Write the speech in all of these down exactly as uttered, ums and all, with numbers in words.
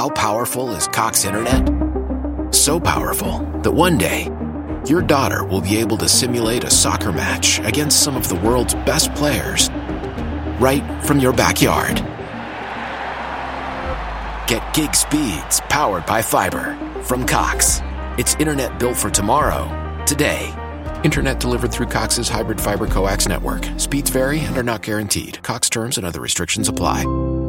How powerful is Cox Internet? So powerful that one day, your daughter will be able to simulate a soccer match against some of the world's best players right from your backyard. Get gig speeds powered by fiber from Cox. It's internet built for tomorrow, today. Internet delivered through Cox's hybrid fiber coax network. Speeds vary and are not guaranteed. Cox terms and other restrictions apply.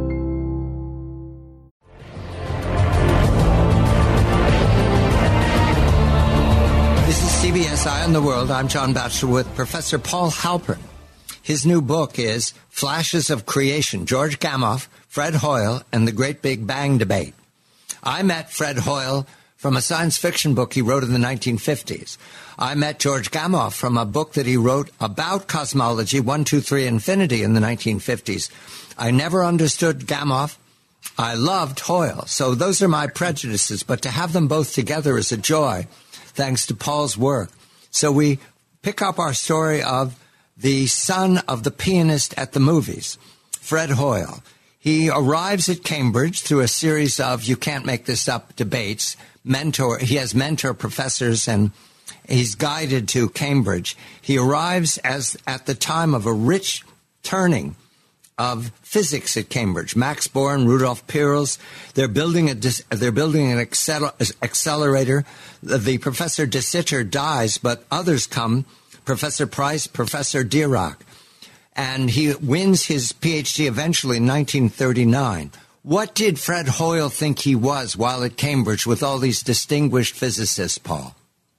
This is C B S Eye on the World. I'm John Batchelor with Professor Paul Halpern. His new book is Flashes of Creation, George Gamow, Fred Hoyle, and the Great Big Bang Debate. I met Fred Hoyle from a science fiction book he wrote in the nineteen fifties. I met George Gamow from a book that he wrote about cosmology, one, two, three, Infinity, in the nineteen fifties. I never understood Gamow. I loved Hoyle. So those are my prejudices, but to have them both together is a joy, thanks to Paul's work. So we pick up our story of the son of the pianist at the movies, Fred Hoyle. He arrives at Cambridge through a series of, you can't make this up, debates. Mentor, he has mentor professors, and he's guided to Cambridge. He arrives as at the time of a rich turning of physics at Cambridge. Max Born, Rudolf Peierls, they're building a they're building an accel- accelerator. The, the Professor de Sitter dies, but others come. Professor Price, Professor Dirac. And he wins his P H D eventually in nineteen thirty-nine. What did Fred Hoyle think he was while at Cambridge with all these distinguished physicists, Paul?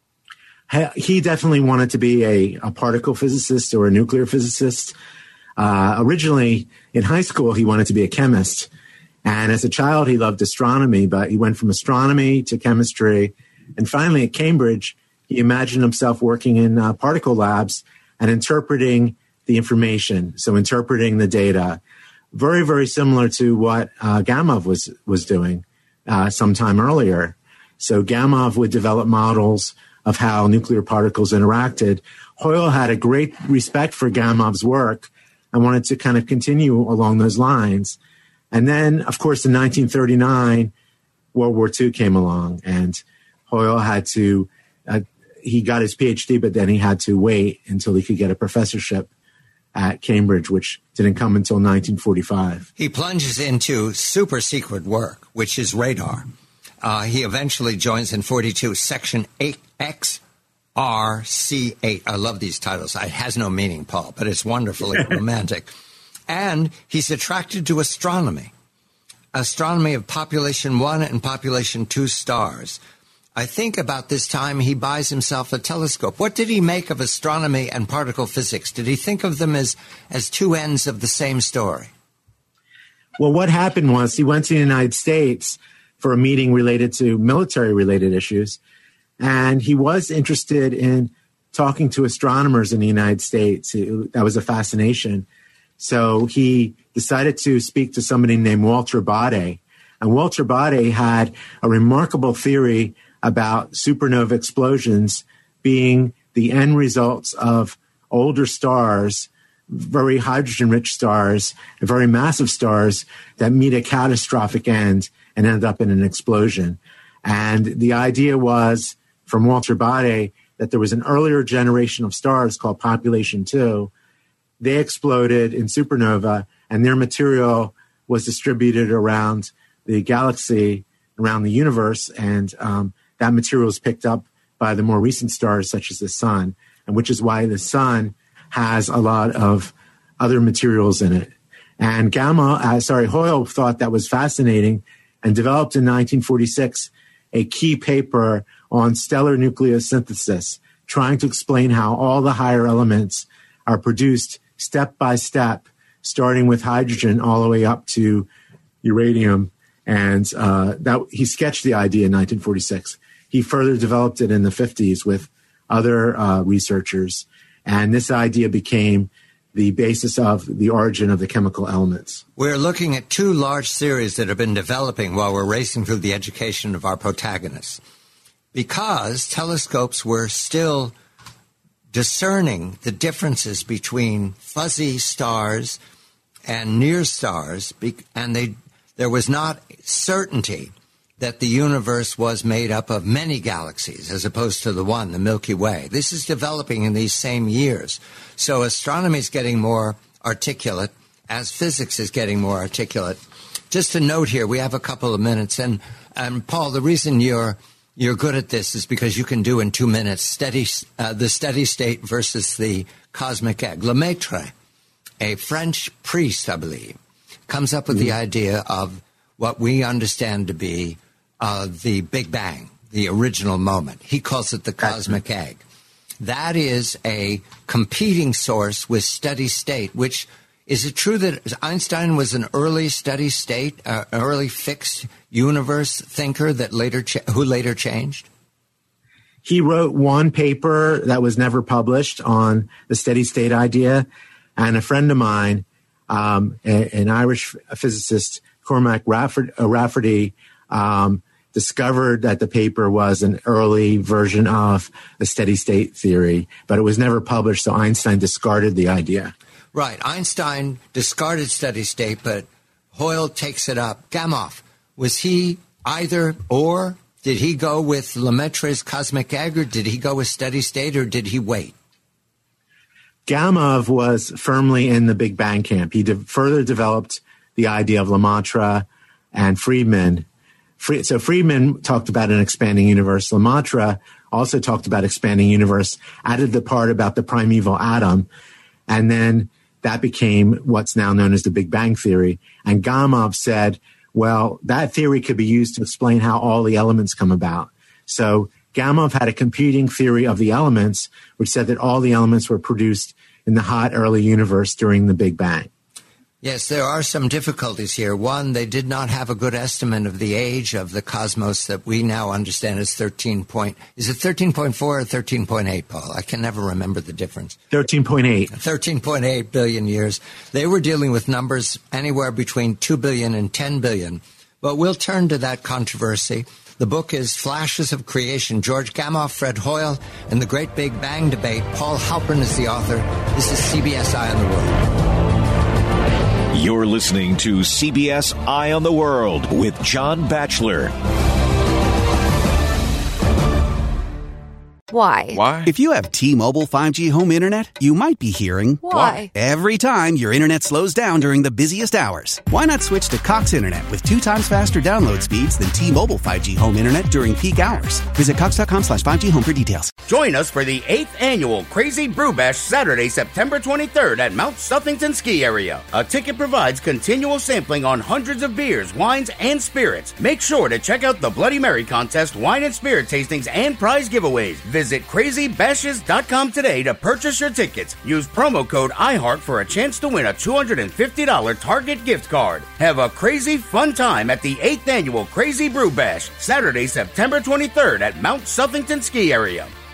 He definitely wanted to be a, a particle physicist or a nuclear physicist. Uh, originally, in high school, he wanted to be a chemist. And as a child, he loved astronomy, but he went from astronomy to chemistry. And finally, at Cambridge, he imagined himself working in uh, particle labs and interpreting the information, so interpreting the data. Very, very similar to what uh, Gamow was, was doing uh, sometime earlier. So Gamow would develop models of how nuclear particles interacted. Hoyle had a great respect for Gamow's work and wanted to kind of continue along those lines. And then, of course, in nineteen thirty-nine, World War Two came along, and Hoyle had to, uh, he got his P H D, but then he had to wait until he could get a professorship at Cambridge, which didn't come until nineteen forty-five. He plunges into super secret work, which is radar. Uh, he eventually joins in forty-two Section eight X R C eight. I love these titles. It has no meaning, Paul, but it's wonderfully romantic. And he's attracted to astronomy, astronomy of population one and population two stars. I think about this time he buys himself a telescope. What did he make of astronomy and particle physics? Did he think of them as, as two ends of the same story? Well, what happened was he went to the United States for a meeting related to military-related issues, and he was interested in talking to astronomers in the United States. It, that was a fascination. So he decided to speak to somebody named Walter Baade. And Walter Baade had a remarkable theory about supernova explosions being the end results of older stars, very hydrogen-rich stars, very massive stars that meet a catastrophic end and end up in an explosion. And the idea was, from Walter Baade, that there was an earlier generation of stars called Population two. They exploded in supernova, and their material was distributed around the galaxy, around the universe, and um, that material is picked up by the more recent stars, such as the sun, and which is why the sun has a lot of other materials in it. And Gamow, uh, sorry, Hoyle thought that was fascinating and developed in nineteen forty-six a key paper on stellar nucleosynthesis, trying to explain how all the higher elements are produced step by step, starting with hydrogen all the way up to uranium. And uh, that he sketched the idea in nineteen forty-six. He further developed it in the fifties with other uh, researchers. And this idea became the basis of the origin of the chemical elements. We're looking at two large theories that have been developing while we're racing through the education of our protagonists. Because telescopes were still discerning the differences between fuzzy stars and near stars, and they, there was not certainty that the universe was made up of many galaxies as opposed to the one, the Milky Way. This is developing in these same years. So astronomy is getting more articulate as physics is getting more articulate. Just a note here, we have a couple of minutes. And, and Paul, the reason you're you're good at this is because you can do in two minutes steady, uh, the steady state versus the cosmic egg. Lemaitre, a French priest, I believe, comes up with mm-hmm. the idea of what we understand to be uh, the Big Bang, the original moment. He calls it the cosmic That's egg. That is a competing source with steady state, which is it true that Einstein was an early steady state, uh, early fixed universe thinker that later cha- who later changed? He wrote one paper that was never published on the steady state idea, and a friend of mine, um, a, an Irish physicist, Cormac Rafferty, uh, Rafferty um, discovered that the paper was an early version of the steady state theory, but it was never published, so Einstein discarded the idea. Right. Einstein discarded steady state, but Hoyle takes it up. Gamow, was he either or? Did he go with Lemaitre's cosmic egg, or did he go with steady state, or did he wait? Gamow was firmly in the Big Bang camp. He de- further developed the idea of Lemaitre and Friedman. Fre- so Friedman talked about an expanding universe. Lemaitre also talked about expanding universe, added the part about the primeval atom, and then that became what's now known as the Big Bang theory. And Gamow said, well, that theory could be used to explain how all the elements come about. So Gamow had a competing theory of the elements, which said that all the elements were produced in the hot early universe during the Big Bang. Yes, there are some difficulties here. One, they did not have a good estimate of the age of the cosmos that we now understand as thirteen point. Is it thirteen point four or thirteen point eight, Paul? I can never remember the difference. thirteen point eight. thirteen point eight billion years. They were dealing with numbers anywhere between two billion and ten billion. But we'll turn to that controversy. The book is Flashes of Creation. George Gamow, Fred Hoyle, and the Great Big Bang Debate. Paul Halpern is the author. This is C B S Eye on the World. You're listening to C B S Eye on the World with John Batchelor. Why? Why? If you have T-Mobile five G home internet, you might be hearing Why? every time your internet slows down during the busiest hours. Why not switch to Cox Internet with two times faster download speeds than T-Mobile five G home internet during peak hours? Visit cox.com slash 5G home for details. Join us for the eighth annual Crazy Brew Bash Saturday, September twenty-third at Mount Suffington Ski Area. A ticket provides continual sampling on hundreds of beers, wines, and spirits. Make sure to check out the Bloody Mary contest, wine and spirit tastings, and prize giveaways. Visit crazy bashes dot com today to purchase your tickets. Use promo code iHeart for a chance to win a two hundred fifty dollars Target gift card. Have a crazy fun time at the eighth annual Crazy Brew Bash, Saturday, September twenty-third at Mount Suffington Ski Area.